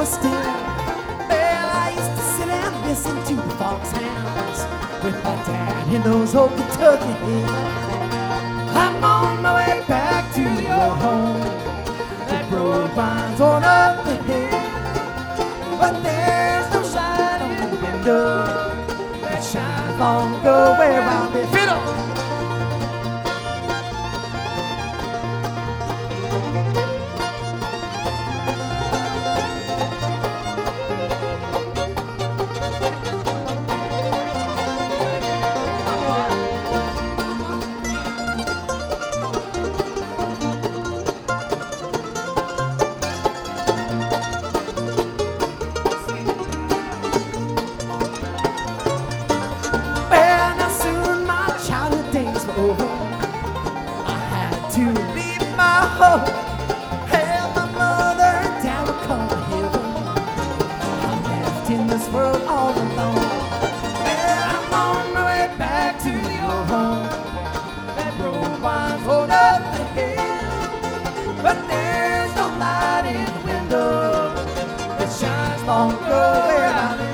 still. Well, I used to sit and listen to the foxhounds with my dad in those old Kentucky hills. I'm on my way back to the old home. That road winds on up the hill, but there's no light on the window that shines long ago where I live. Fiddle! Hell, my mother and dad would come to heaven. I'm left in this world all alone. Well, I'm on my way back to the old home. That road winds on up the hill, but there's no light in the window that shines long ago where I live.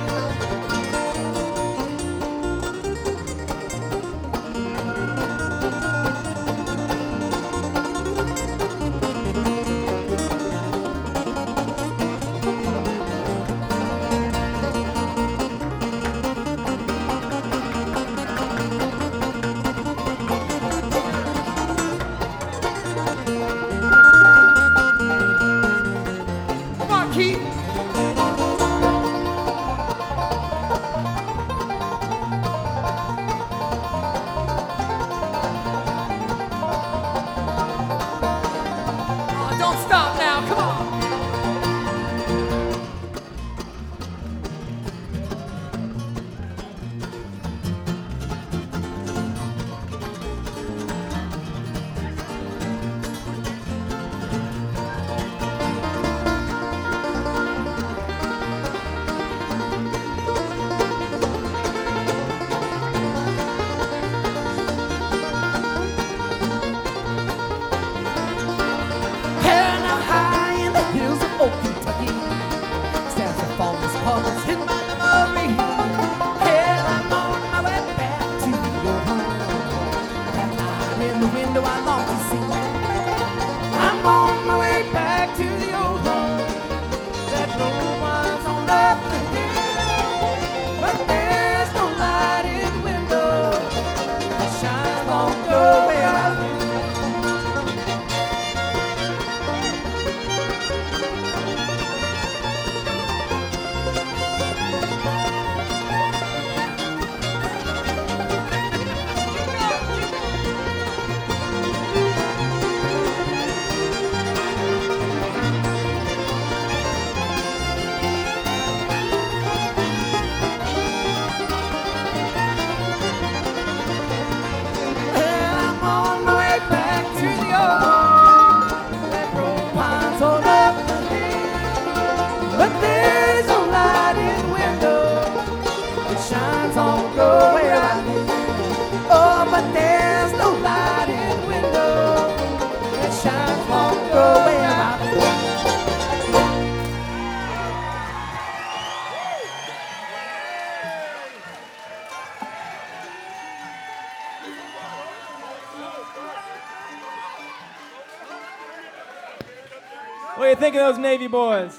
What do you think of those Navy boys?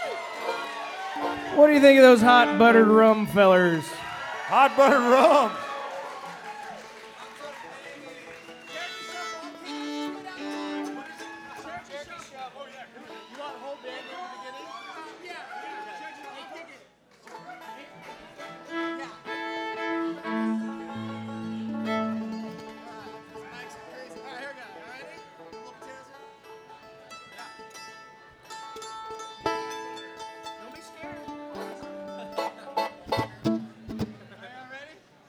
What do you think of those hot buttered rum fellers? Hot buttered rum.